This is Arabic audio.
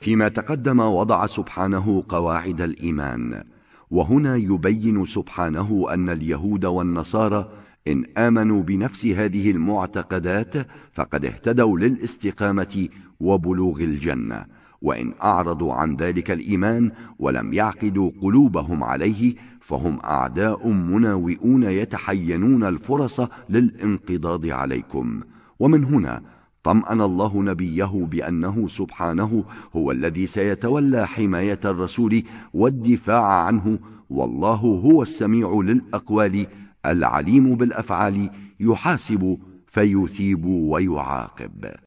فيما تقدم وضع سبحانه قواعد الإيمان، وهنا يبين سبحانه أن اليهود والنصارى إن آمنوا بنفس هذه المعتقدات فقد اهتدوا للاستقامة وبلوغ الجنة، وإن أعرضوا عن ذلك الإيمان ولم يعقدوا قلوبهم عليه فهم أعداء مناوئون يتحينون الفرص للانقضاض عليكم. ومن هنا طمأن الله نبيه بأنه سبحانه هو الذي سيتولى حماية الرسول والدفاع عنه، والله هو السميع للأقوال العليم بالأفعال، يحاسب فيثيب ويعاقب.